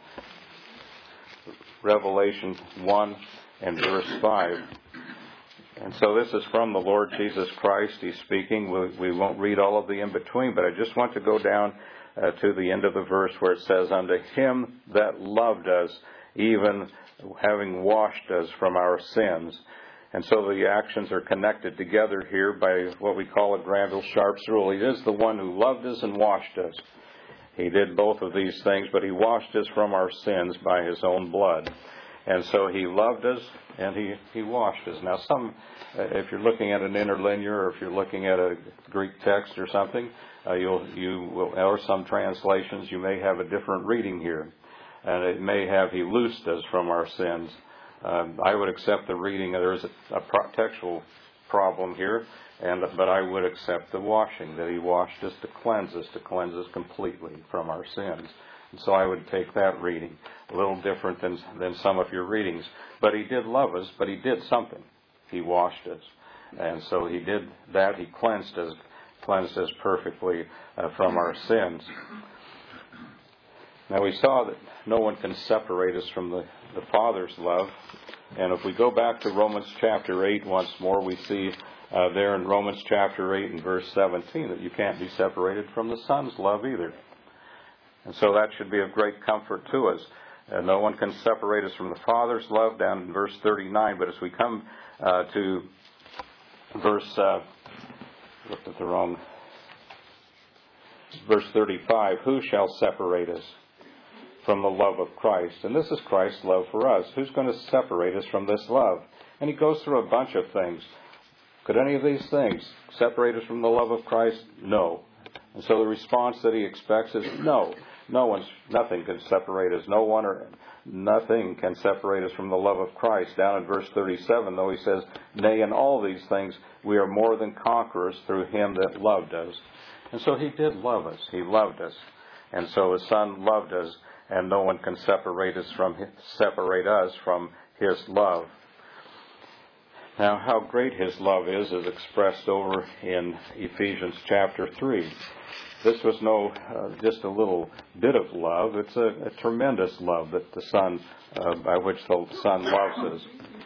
Revelation 1 and verse 5. And so this is from the Lord Jesus Christ. He's speaking. We won't read all of the in-between, but I just want to go down to the end of the verse where it says, unto him that loved us, even having washed us from our sins. And so the actions are connected together here by what we call a Granville Sharp's rule. He is the one who loved us and washed us. He did both of these things, but he washed us from our sins by his own blood. And so he loved us and he washed us. Now if you're looking at an interlinear, or if you're looking at a Greek text or something, or some translations, you may have a different reading here. And it may have he loosed us from our sins. I would accept the reading. There is a textual problem here, but I would accept the washing, that he washed us to cleanse us completely from our sins. And so I would take that reading, a little different than some of your readings. But he did love us, but he did something. He washed us. And so he did that. He cleansed us perfectly from our sins. Now we saw that no one can separate us from the Father's love. And if we go back to Romans chapter 8 once more, we see there in Romans chapter 8 and verse 17 that you can't be separated from the Son's love either. And so that should be of great comfort to us. No one can separate us from the Father's love, down in verse 39. But as we come to verse 35, who shall separate us from the love of Christ? And this is Christ's love for us. Who's going to separate us from this love? And he goes through a bunch of things. Could any of these things separate us from the love of Christ? No. And so the response that he expects is no. Nothing can separate us. No one or nothing can separate us from the love of Christ. Down in verse 37, though, he says, "Nay, in all these things we are more than conquerors through him that loved us." And so he did love us. He loved us. And so his Son loved us, and no one can separate us from his love. Now, how great his love is expressed over in Ephesians chapter 3. This was no just a little bit of love. It's a tremendous love that the Son, by which the Son loves us.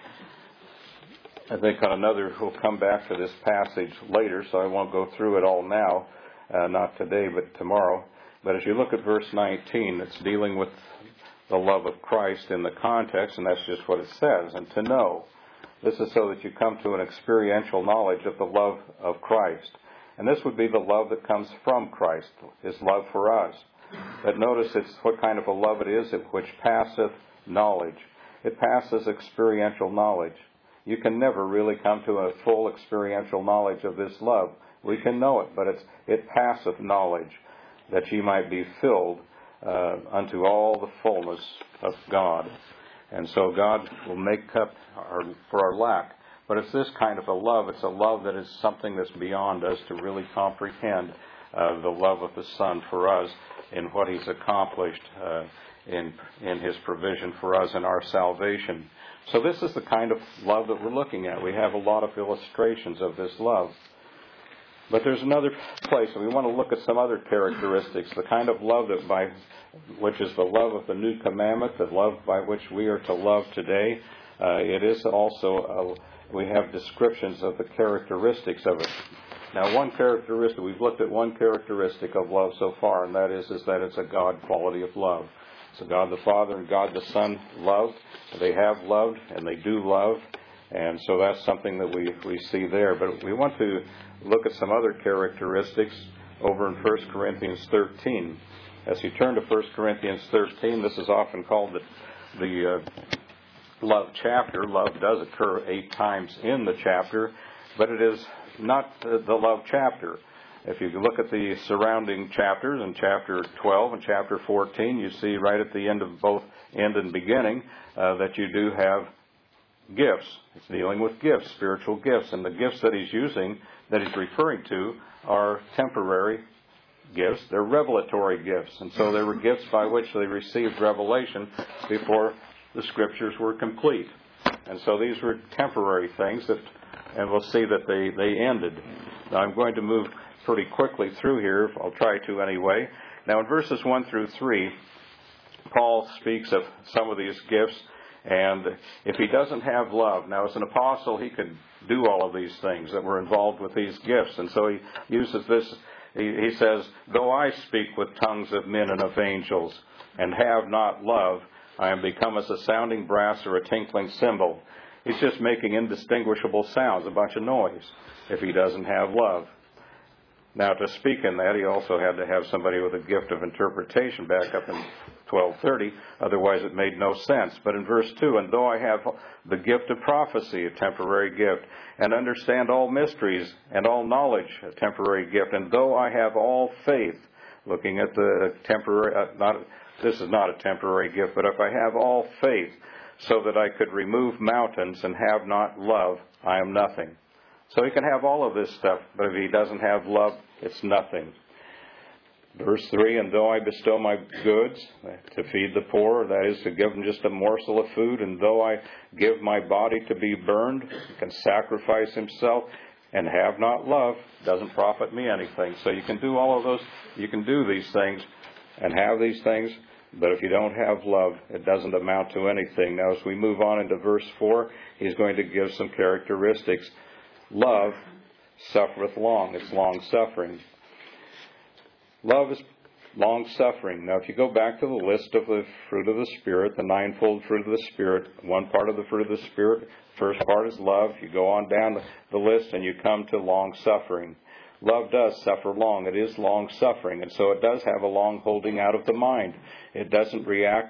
I think we'll come back to this passage later, so I won't go through it all now, not today, but tomorrow. But as you look at verse 19, it's dealing with the love of Christ in the context, and that's just what it says, and to know. This is so that you come to an experiential knowledge of the love of Christ. And this would be the love that comes from Christ, his love for us. But notice it's what kind of a love it is, which passeth knowledge. It passes experiential knowledge. You can never really come to a full experiential knowledge of this love. We can know it, but it passeth knowledge, that ye might be filled unto all the fullness of God. And so God will make up for our lack. But it's this kind of a love. It's a love that is something that's beyond us to really comprehend the love of the Son for us in what he's accomplished in his provision for us in our salvation. So this is the kind of love that we're looking at. We have a lot of illustrations of this love. But there's another place, and we want to look at some other characteristics, the kind of love which is the love of the new commandment, the love by which we are to love today. It is also, we have descriptions of the characteristics of it. Now, we've looked at one characteristic of love so far, and that is that it's a God quality of love. So God the Father and God the Son love. They have loved, and they do love. And so that's something that we see there. But we want to look at some other characteristics over in 1 Corinthians 13. As you turn to 1 Corinthians 13, this is often called the love chapter. Love does occur 8 times in the chapter, but it is not the love chapter. If you look at the surrounding chapters, in chapter 12 and chapter 14, you see right at the end of both end and beginning that you do have gifts. It's dealing with gifts, spiritual gifts. And the gifts that he's referring to are temporary gifts. They're revelatory gifts. And so they were gifts by which they received revelation before the Scriptures were complete. And so these were temporary things and we'll see that they ended. Now I'm going to move pretty quickly through here. I'll try to anyway. Now in verses 1 through 3, Paul speaks of some of these gifts. And if he doesn't have love, now as an apostle, he could do all of these things that were involved with these gifts. And so he uses this, he says, "Though I speak with tongues of men and of angels, and have not love, I am become as a sounding brass or a tinkling cymbal." He's just making indistinguishable sounds, a bunch of noise, if he doesn't have love. Now, to speak in that, he also had to have somebody with a gift of interpretation back up in 12:30. Otherwise, it made no sense. But in verse 2, "And though I have the gift of prophecy," a temporary gift, "and understand all mysteries and all knowledge," a temporary gift, "and though I have all faith," looking at the temporary, this is not a temporary gift, but if I have all faith so that I could remove mountains and have not love, I am nothing. So he can have all of this stuff, but if he doesn't have love, it's nothing. Verse 3, "And though I bestow my goods to feed the poor," that is to give them just a morsel of food, "and though I give my body to be burned," he can sacrifice himself, "and have not love, doesn't profit me anything." So you can do all of those, you can do these things and have these things, but if you don't have love, it doesn't amount to anything. Now as we move on into verse 4, he's going to give some characteristics. Love suffereth long. It's long-suffering. Love is long-suffering. Now, if you go back to the list of the fruit of the Spirit, the ninefold fruit of the Spirit, one part of the fruit of the Spirit, first part is love. You go on down the list and you come to long-suffering. Love does suffer long. It is long-suffering, and so it does have a long holding out of the mind. It doesn't react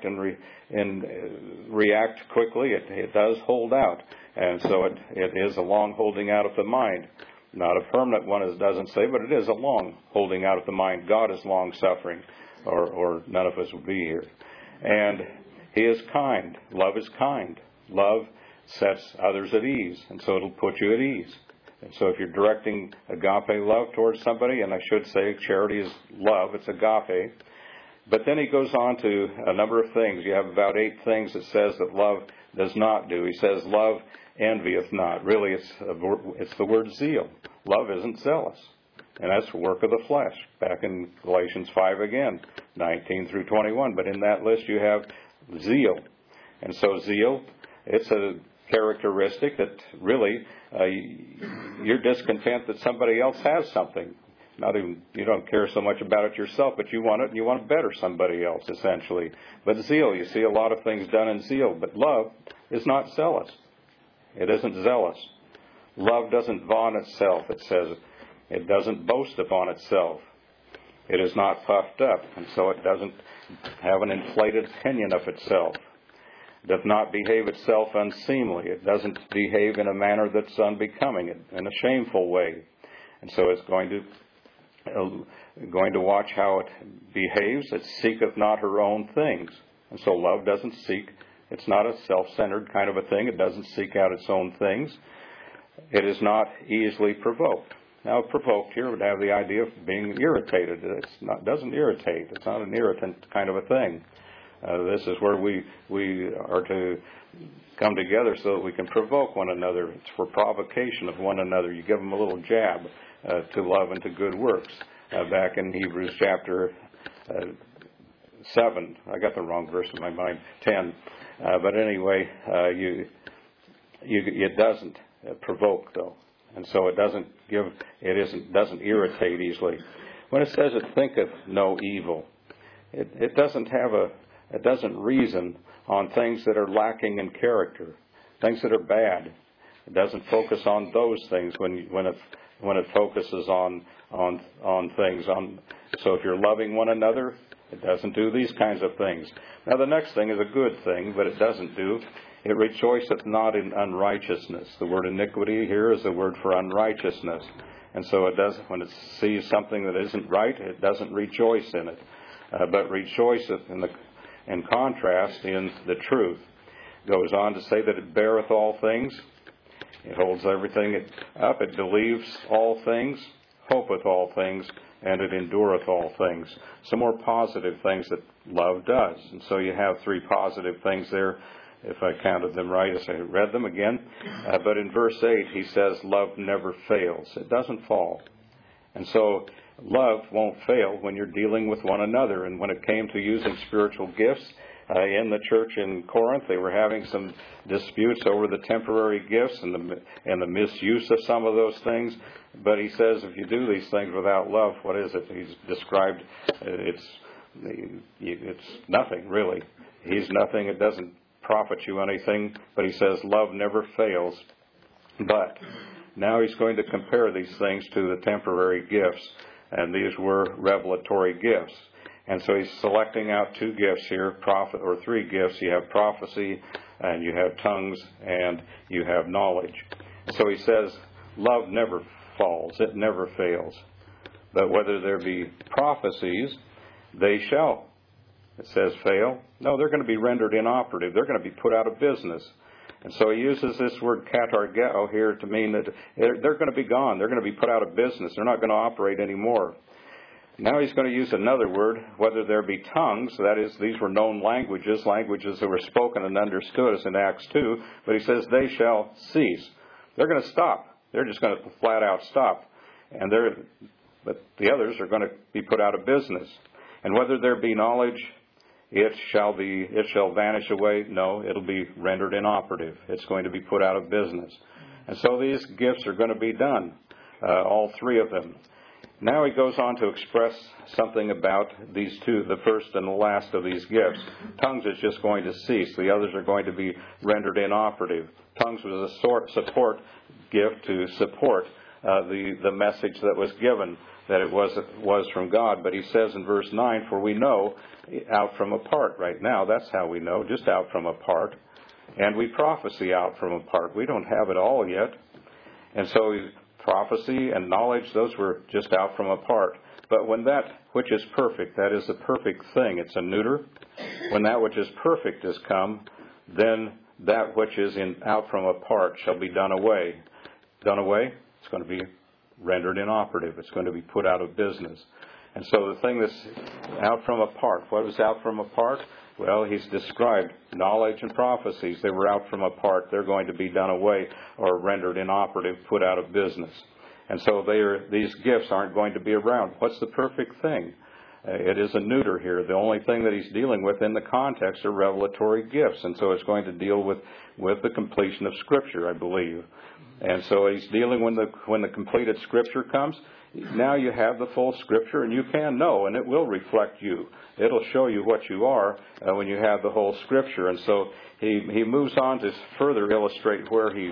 react quickly. It does hold out, and so it is a long holding out of the mind. Not a permanent one, as it doesn't say, but it is a long holding out of the mind. God is long-suffering. or none of us would be here. And he is kind. Love is kind. Love sets others at ease, and so it'll put you at ease. And so if you're directing agape love towards somebody, and I should say charity is love, it's agape. But then he goes on to a number of things. You have about 8 things it says that love does not do. He says, love envieth not. Really, it's the word zeal. Love isn't zealous. And that's the work of the flesh. Back in Galatians 5 again, 19 through 21. But in that list you have zeal. And so zeal, it's a characteristic that really you're discontent that somebody else has something. You don't care so much about it yourself, but you want it and you want to better somebody else, essentially. But zeal, you see a lot of things done in zeal. But love is not zealous. It isn't zealous. Love doesn't vaunt itself, it says. It doesn't boast upon itself. It is not puffed up, and so it doesn't have an inflated opinion of itself. It doth not behave itself unseemly. It doesn't behave in a manner that's unbecoming, in a shameful way. And so it's going to watch how it behaves. It seeketh not her own things. And so love doesn't seek. It's not a self-centered kind of a thing. It doesn't seek out its own things. It is not easily provoked. Now, provoked here would have the idea of being irritated. It doesn't irritate. It's not an irritant kind of a thing. This is where we are to come together so that we can provoke one another. It's for provocation of one another. You give them a little jab to love and to good works. Back in Hebrews chapter 7, I got the wrong verse in my mind, 10. But anyway, it doesn't provoke though. And so it doesn't irritate easily. When it says it thinketh no evil, it doesn't reason on things that are lacking in character, things that are bad. It doesn't focus on those things when it focuses on things. So if you're loving one another, it doesn't do these kinds of things. Now the next thing is a good thing, but it doesn't do. It rejoiceth not in unrighteousness. The word iniquity here is the word for unrighteousness. And so it does, when it sees something that isn't right, it doesn't rejoice in it, but rejoiceth in contrast in the truth. It goes on to say that it beareth all things. It holds everything up. It believes all things, hopeth all things, and it endureth all things. Some more positive things that love does. And so you have 3 positive things there. If I counted them right as I read them again. But in verse 8 he says, love never fails. It doesn't fall. And so love won't fail when you're dealing with one another. And when it came to using spiritual gifts in the church in Corinth, they were having some disputes over the temporary gifts and the misuse of some of those things. But he says if you do these things without love, what is it? He's described it's nothing really. He's nothing. It doesn't profit you anything, but he says love never fails. But now he's going to compare these things to the temporary gifts, and these were revelatory gifts. And so he's selecting out 2 gifts here, 3 gifts. You have prophecy, and you have tongues, and you have knowledge. So he says love never falls, it never fails. But whether there be prophecies, they shall, it says, fail. No, they're going to be rendered inoperative. They're going to be put out of business. And so he uses this word katargeo here to mean that they're going to be gone. They're going to be put out of business. They're not going to operate anymore. Now he's going to use another word, whether there be tongues. That is, these were known languages that were spoken and understood, as in Acts 2. But he says they shall cease. They're going to stop. They're just going to flat out stop. But the others are going to be put out of business. And whether there be knowledge, it shall vanish away. No, it'll be rendered inoperative. It's going to be put out of business. And so these gifts are going to be done, all 3 of them. Now he goes on to express something about these 2, the first and the last of these gifts. Tongues is just going to cease. The others are going to be rendered inoperative. Tongues was a support gift to support the message that was given, that it was from God. But he says in verse 9, for we know out from a part. Right now, that's how we know, just out from a part. And we prophesy out from a part. We don't have it all yet. And so prophecy and knowledge, those were just out from apart. But when that which is perfect, that is the perfect thing, it's a neuter. When that which is perfect is come, then that which is out from apart shall be done away. Done away, it's going to be rendered inoperative. It's going to be put out of business. And so the thing that's out from apart, what was out from apart? Well, he's described knowledge and prophecies. They were out from apart. They're going to be done away or rendered inoperative, put out of business. And so these gifts aren't going to be around. What's the perfect thing? It is a neuter here. The only thing that he's dealing with in the context are revelatory gifts. And so it's going to deal with the completion of Scripture, I believe. And so he's dealing when the completed Scripture comes. Now you have the full Scripture, and you can know, and it will reflect you. It'll show you what you are when you have the whole Scripture. And so he moves on to further illustrate where he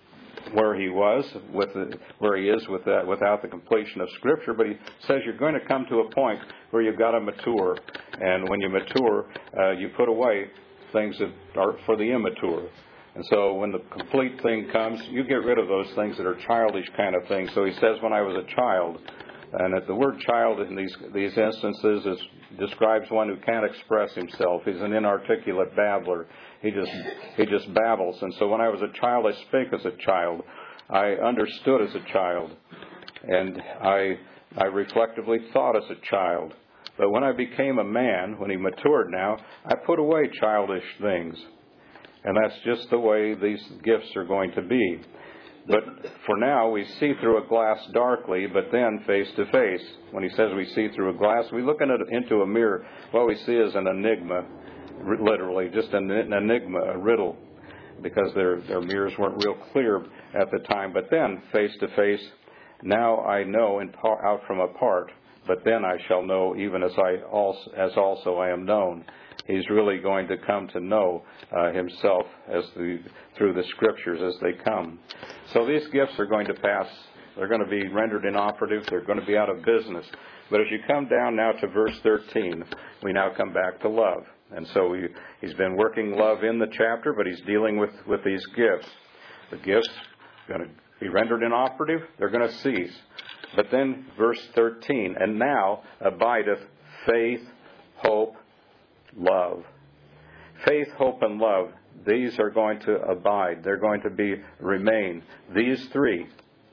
is without the completion of Scripture. But he says you're going to come to a point where you've got to mature, and when you mature, you put away things that are for the immature. And so when the complete thing comes, you get rid of those things that are childish kind of things. So he says, when I was a child, and the word child in these instances describes one who can't express himself. He's an inarticulate babbler. He just babbles. And so when I was a child, I spake as a child. I understood as a child. And I reflectively thought as a child. But when I became a man, when he matured now, I put away childish things. And that's just the way these gifts are going to be. But for now, we see through a glass darkly, but then face to face. When he says we see through a glass, we look into a mirror. What we see is an enigma, literally, just an enigma, a riddle, because their mirrors weren't real clear at the time. But then, face to face, now I know out from apart, but then I shall know even as also I am known. He's really going to come to know himself through the Scriptures as they come. So these gifts are going to pass. They're going to be rendered inoperative. They're going to be out of business. But as you come down now to verse 13, we now come back to love. And so he's been working love in the chapter, but he's dealing with these gifts. The gifts are going to be rendered inoperative. They're going to cease. But then verse 13, and now abideth faith, hope, love. Faith, hope, and love, these are going to abide. They're going to remain. These three.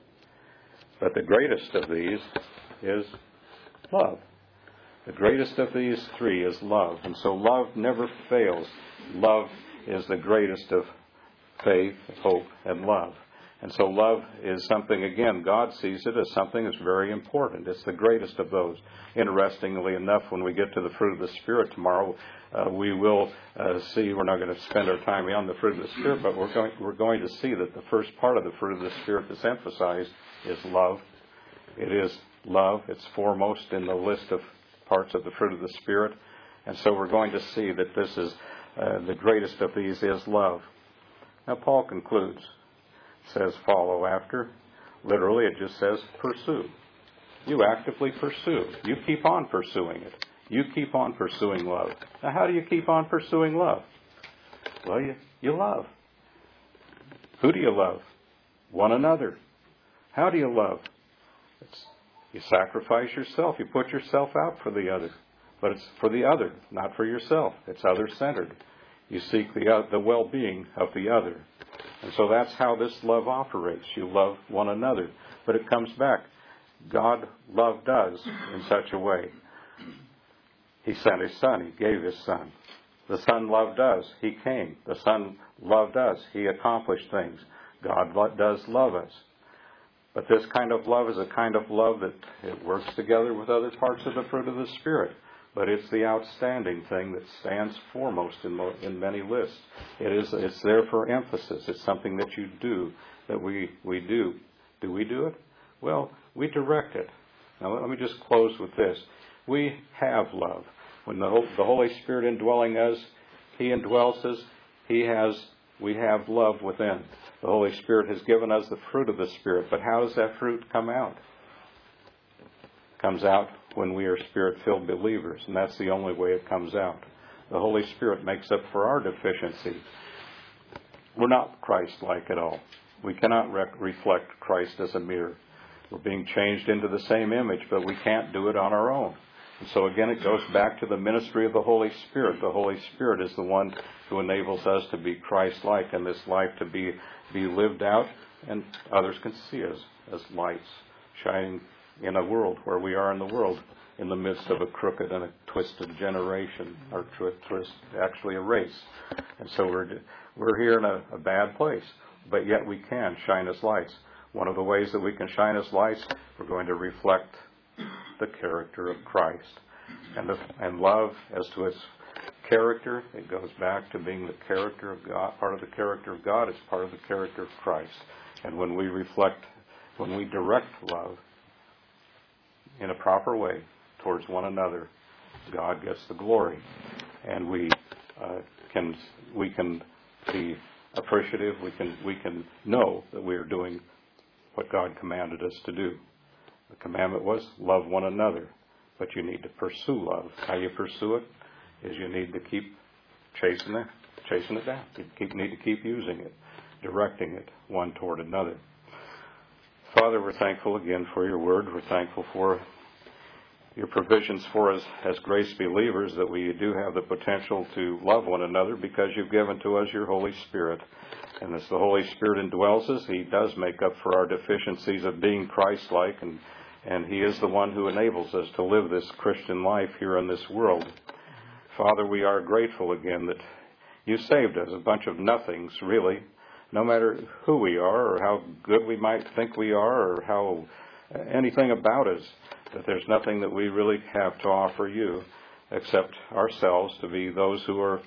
But the greatest of these is love. The greatest of these three is love. And so love never fails. Love is the greatest of faith, hope, and love. And so love is something, again, God sees it as something that's very important. It's the greatest of those. Interestingly enough, when we get to the fruit of the Spirit tomorrow, we will see, we're not going to spend our time on the fruit of the Spirit, but we're going to see that the first part of the fruit of the Spirit that's emphasized is love. It is love. It's foremost in the list of parts of the fruit of the Spirit. And so we're going to see that this is the greatest of these is love. Now Paul concludes. Says follow after. Literally it just says pursue. You actively pursue. You keep on pursuing it. You keep on pursuing love. Now how do you keep on pursuing love? Well, you love. Who do you love? One another. How do you love? You sacrifice yourself. You put yourself out for the other. But it's for the other, not for yourself. It's other-centered. You seek the well-being of the other. And so that's how this love operates. You love one another. But it comes back. God loved us in such a way. He sent His Son. He gave His Son. The Son loved us. He came. The Son loved us. He accomplished things. God does love us. But this kind of love is a kind of love that it works together with other parts of the fruit of the Spirit. But it's the outstanding thing that stands foremost in many lists. It's there for emphasis. It's something that you do, that we do. Do we do it? Well, we direct it. Now let me just close with this. We have love. When the Holy Spirit indwelling us, He indwells us. We have love within. The Holy Spirit has given us the fruit of the Spirit. But how does that fruit come out? It comes out when we are Spirit-filled believers, and that's the only way it comes out. The Holy Spirit makes up for our deficiency. We're not Christ-like at all. We cannot reflect Christ as a mirror. We're being changed into the same image, but we can't do it on our own. And so again, it goes back to the ministry of the Holy Spirit. The Holy Spirit is the one who enables us to be Christ-like, and this life to be lived out, and others can see us as lights shining in a world where we are in the world, in the midst of a crooked and a twisted generation, or actually a race. And so we're here in a bad place, but yet we can shine as lights. One of the ways that we can shine as lights, we're going to reflect the character of Christ. And love, as to its character, it goes back to being the character of God. Part of the character of God is part of the character of Christ. And when we direct love in a proper way towards one another, God gets the glory. And we can be appreciative. We can know that we are doing what God commanded us to do. The commandment was love one another, but you need to pursue love. How you pursue it is you need to keep chasing it down. You need to keep using it, directing it one toward another. Father, we're thankful again for your word. We're thankful for your provisions for us as grace believers, that we do have the potential to love one another because you've given to us your Holy Spirit. And as the Holy Spirit indwells us, he does make up for our deficiencies of being Christ-like, and he is the one who enables us to live this Christian life here in this world. Father, we are grateful again that you saved us, a bunch of nothings, really, no matter who we are or how good we might think we are or how anything about us, that there's nothing that we really have to offer you except ourselves to be those who are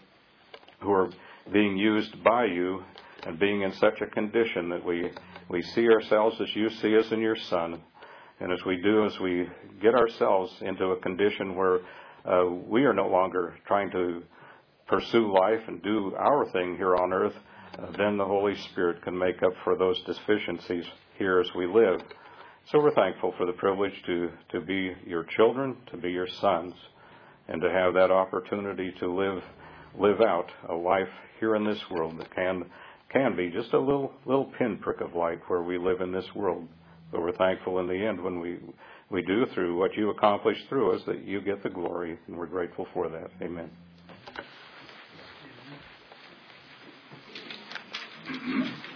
being used by you and being in such a condition that we see ourselves as you see us in your Son. And as we get ourselves into a condition where we are no longer trying to pursue life and do our thing here on earth, then the Holy Spirit can make up for those deficiencies here as we live. So we're thankful for the privilege to be your children, to be your sons, and to have that opportunity to live out a life here in this world that can be just a little pinprick of light where we live in this world. But we're thankful in the end when we do, through what you accomplish through us, that you get the glory, and we're grateful for that. Amen.